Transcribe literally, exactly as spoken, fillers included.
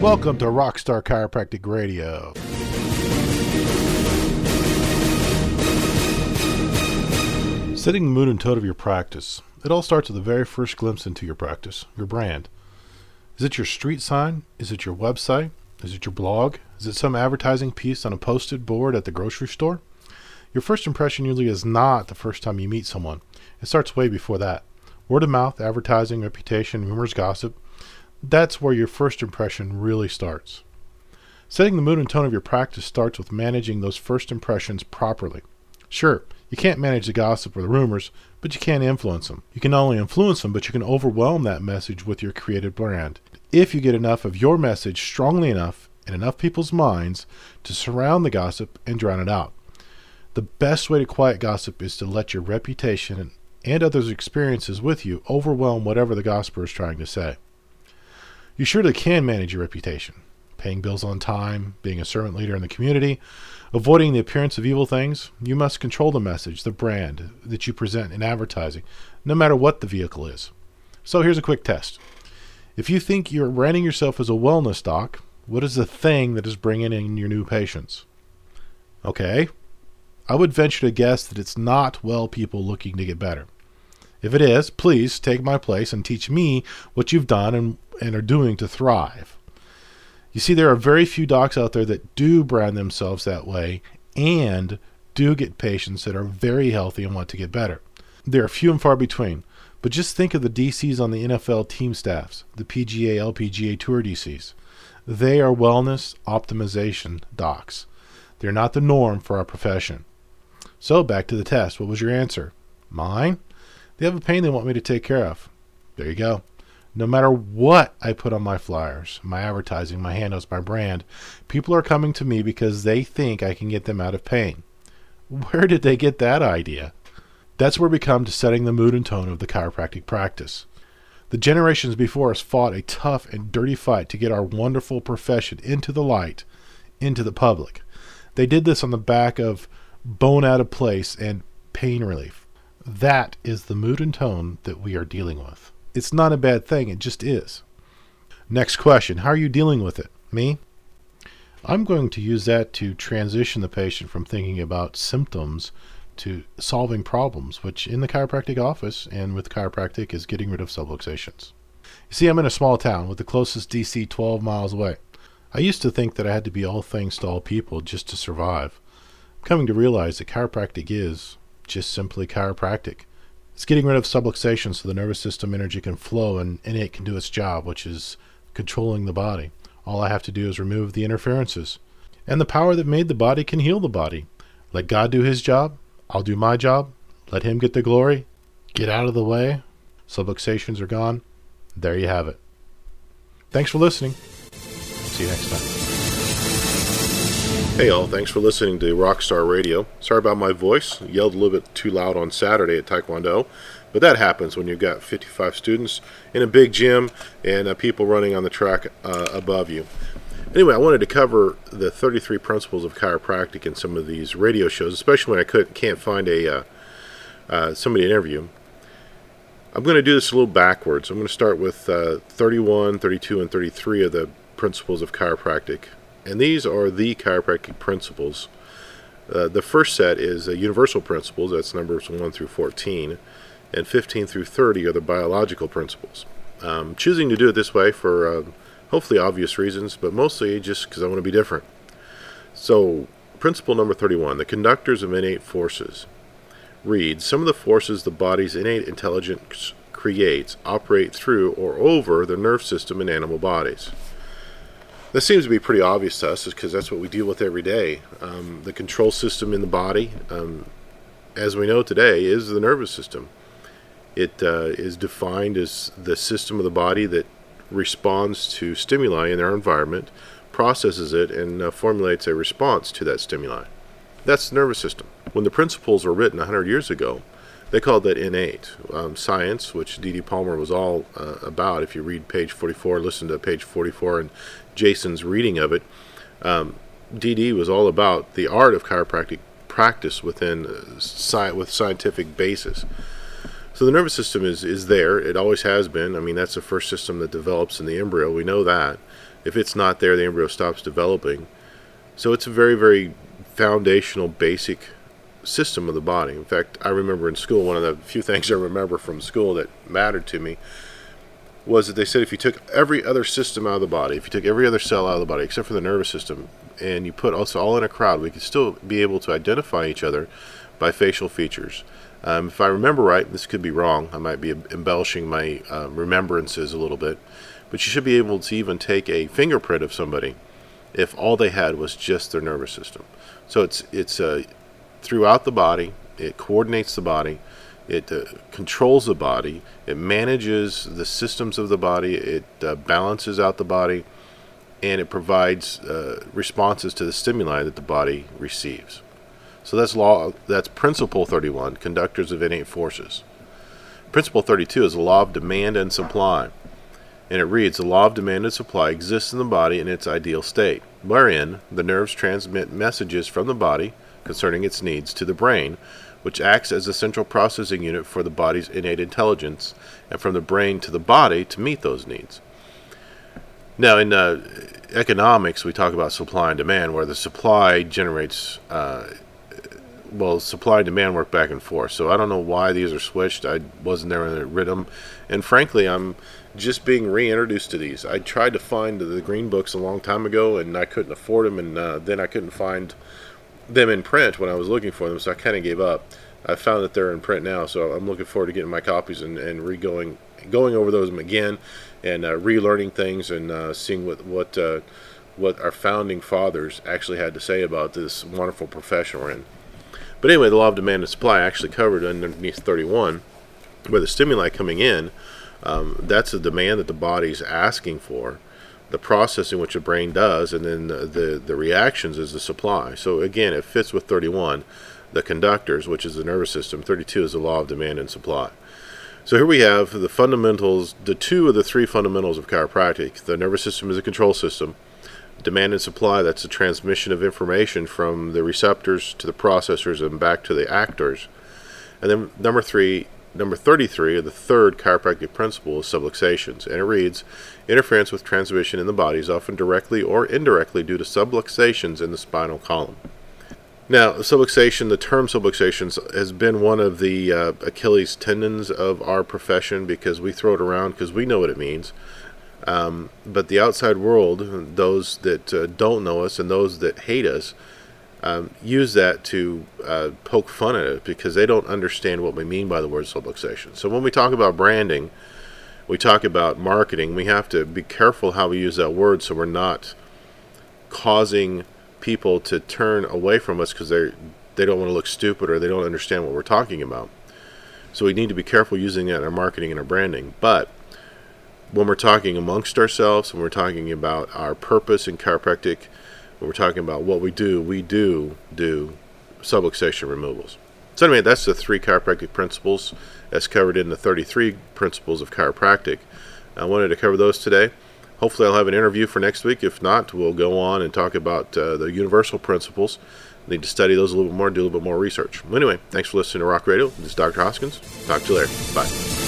Welcome to Rockstar Chiropractic Radio. Setting the mood and tone of your practice. It all starts with the very first glimpse into your practice, your brand. Is it your street sign? Is it your website? Is it your blog? Is it some advertising piece on a posted board at the grocery store? Your first impression usually is not the first time you meet someone. It starts way before that. Word of mouth, advertising, reputation, rumors, gossip. That's where your first impression really starts. Setting the mood and tone of your practice starts with managing those first impressions properly. Sure, you can't manage the gossip or the rumors, but you can influence them. You can not only influence them, but you can overwhelm that message with your created brand. If you get enough of your message strongly enough in enough people's minds to surround the gossip and drown it out. The best way to quiet gossip is to let your reputation and others' experiences with you overwhelm whatever the gossiper is trying to say. You surely can manage your reputation. Paying bills on time, being a servant leader in the community, avoiding the appearance of evil things. You must control the message, the brand that you present in advertising, no matter what the vehicle is. So here's a quick test. If you think you're branding yourself as a wellness doc, what is the thing that is bringing in your new patients? Okay, I would venture to guess that it's not well people looking to get better. If it is, please take my place and teach me what you've done and, and are doing to thrive. You see, there are very few docs out there that do brand themselves that way and do get patients that are very healthy and want to get better. There are few and far between, but just think of the D Cs on the N F L team staffs, the P G A, L P G A Tour D Cs. They are wellness optimization docs. They're not the norm for our profession. So back to the test. What was your answer? Mine? They have a pain they want me to take care of. There you go. No matter what I put on my flyers, my advertising, my handles, my brand, people are coming to me because they think I can get them out of pain. Where did they get that idea? That's where we come to setting the mood and tone of the chiropractic practice. The generations before us fought a tough and dirty fight to get our wonderful profession into the light, into the public. They did this on the back of bone out of place and pain relief. That is the mood and tone that we are dealing with. It's not a bad thing, it just is. Next question, how are you dealing with it? Me? I'm going to use that to transition the patient from thinking about symptoms to solving problems, which in the chiropractic office and with chiropractic is getting rid of subluxations. You see, I'm in a small town with the closest D C twelve miles away. I used to think that I had to be all things to all people just to survive. I'm coming to realize that chiropractic is just simply chiropractic. It's getting rid of subluxation so the nervous system energy can flow and, and it can do its job, which is controlling the body. All I have to do is remove the interferences. And the power that made the body can heal the body. Let God do his job. I'll do my job. Let him get the glory. Get out of the way. Subluxations are gone. There you have it. Thanks for listening. See you next time. Hey all, thanks for listening to Rockstar Radio. Sorry about my voice. Yelled a little bit too loud on Saturday at Taekwondo, but that happens when you've got fifty-five students in a big gym and uh, people running on the track uh, above you. Anyway, I wanted to cover the thirty-three principles of chiropractic in some of these radio shows, especially when I could, can't find a uh, uh, somebody to interview. I'm going to do this a little backwards. I'm going to start with uh, thirty-one, thirty-two, and thirty-three of the principles of chiropractic. And these are the chiropractic principles. Uh, the first set is uh, universal principles. That's numbers one through fourteen. And fifteen through thirty are the biological principles. Um, choosing to do it this way for uh, hopefully obvious reasons, but mostly just because I want to be different. So, principle number thirty-one, the conductors of innate forces. Reads, some of the forces the body's innate intelligence creates operate through or over the nerve system in animal bodies. This seems to be pretty obvious to us because that's what we deal with every day. Um, the control system in the body, um, as we know today, is the nervous system. It uh, is defined as the system of the body that responds to stimuli in our environment, processes it, and uh, formulates a response to that stimuli. That's the nervous system. When the principles were written one hundred years ago, they called that innate. Um, science, which D D Palmer was all uh, about, if you read page forty-four, listen to page forty-four and Jason's reading of it, um, D D was all about the art of chiropractic practice within uh, sci- with scientific basis. So the nervous system is, is there. It always has been. I mean, that's the first system that develops in the embryo. We know that. If it's not there, the embryo stops developing. So it's a very, very foundational, basic system of the body. In fact, I remember in school, one of the few things I remember from school that mattered to me was that they said if you took every other system out of the body, if you took every other cell out of the body except for the nervous system, and you put us all in a crowd, we could still be able to identify each other by facial features. Um, if I remember right, this could be wrong. I might be embellishing my uh, remembrances a little bit, but you should be able to even take a fingerprint of somebody if all they had was just their nervous system. So it's it's uh, throughout the body. It coordinates the body. It uh, controls the body. It manages the systems of the body. It uh, balances out the body, and it provides uh, responses to the stimuli that the body receives. So that's law. That's principle thirty-one, conductors of innate forces. Principle thirty-two is the law of demand and supply, and it reads: the law of demand and supply exists in the body in its ideal state, wherein the nerves transmit messages from the body concerning its needs to the brain, which acts as the central processing unit for the body's innate intelligence, and from the brain to the body to meet those needs. Now, in uh, economics, we talk about supply and demand, where the supply generates, uh, well, supply and demand work back and forth. So I don't know why these are switched. I wasn't there when they read them. And frankly, I'm just being reintroduced to these. I tried to find the green books a long time ago, and I couldn't afford them, and uh, then I couldn't find them in print when I was looking for them, so I kind of gave up. I found that they're in print now, so I'm looking forward to getting my copies and, and re-going going over those again, and uh, relearning things, and uh, seeing what what uh, what our founding fathers actually had to say about this wonderful profession we're in. But anyway, the law of demand and supply actually covered underneath thirty-one, where the stimuli coming in, um, that's the demand that the body's asking for, the processing which the brain does, and then the, the, the reactions is the supply. So again, it fits with thirty-one, the conductors, which is the nervous system. thirty-two is the law of demand and supply. So here we have the fundamentals, the two of the three fundamentals of chiropractic. The nervous system is a control system. Demand and supply, that's the transmission of information from the receptors to the processors and back to the actors. And then number three, number thirty-three, or the third chiropractic principle, is subluxations. And it reads: interference with transmission in the body is often directly or indirectly due to subluxations in the spinal column. Now, subluxation, the term subluxations has been one of the uh, Achilles tendons of our profession, because we throw it around because we know what it means. Um, but the outside world, those that uh, don't know us and those that hate us, um, use that to uh, poke fun at it, because they don't understand what we mean by the word subluxation. So when we talk about branding, we talk about marketing, we have to be careful how we use that word, so we're not causing people to turn away from us because they they don't want to look stupid, or they don't understand what we're talking about. So we need to be careful using that in our marketing and our branding. But when we're talking amongst ourselves, when we're talking about our purpose in chiropractic, when we're talking about what we do, we do do subluxation removals. So anyway, that's the three chiropractic principles as covered in the thirty-three principles of chiropractic. I wanted to cover those today. Hopefully I'll have an interview for next week. If not, we'll go on and talk about uh, the universal principles. Need to study those a little bit more, do a little bit more research. Anyway, thanks for listening to Rock Radio. This is Doctor Hoskins. Talk to you later. Bye.